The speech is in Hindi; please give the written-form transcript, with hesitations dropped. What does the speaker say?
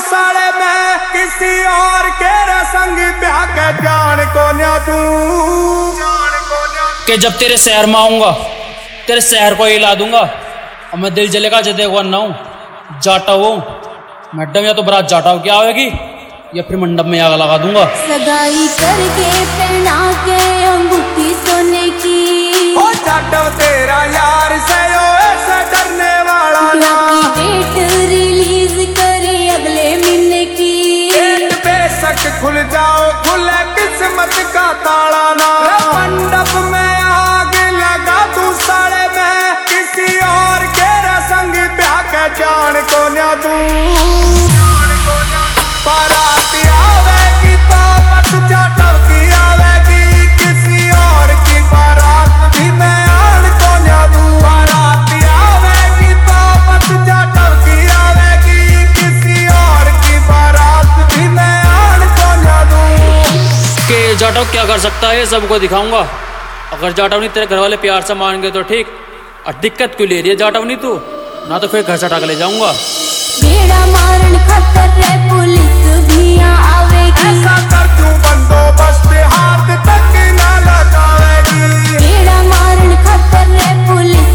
साले मैं किसी और के संग ब्याह के जान को न्या तू कि जब तेरे शहर में आऊंगा तेरे शहर को हिला दूंगा और मैं दिल जलेगा जदे को ना हूँ जाटा हूँ मैडम या तो बारात जाटा हो क्या आएगी या फिर मंडप में आग लगा दूंगा। सगाई करके पहना के अंगूठी सोने की ओ जाटव तेरा यार से ओ ऐसे डरने वाला ना डेट रिलीज करे अगले महीने की एक बेशक खुल जाओ खुले किस्मत का ताला ना मंडप में आग लगा तू साले मैं किसी और के संग ब्याह के जान को न्या तू बाराती आवेगी तो मत जाटव की आवेगी किसी और की बारात भी मैं आन को न्या दूं बाराती आवेगी तो मत जाटव की आवेगी किसी और की बारात भी मैं आन को न्या दूं। कि जाटव क्या कर सकता है सबको दिखाऊंगा। अगर जाटव नहीं तेरे घर वाले प्यार से मान गए तो ठीक और दिक्कत क्यों ले रही है जाटव नहीं तू ना तो फिर घर से हटा के ले जाऊंगा। बेड़ा मारन खतर रे पुलिस भी आवेगी ऐसा कर तू बंदोबस्त हाथ तक ना लगावेगी बेड़ा मारन खतर रे पुलिस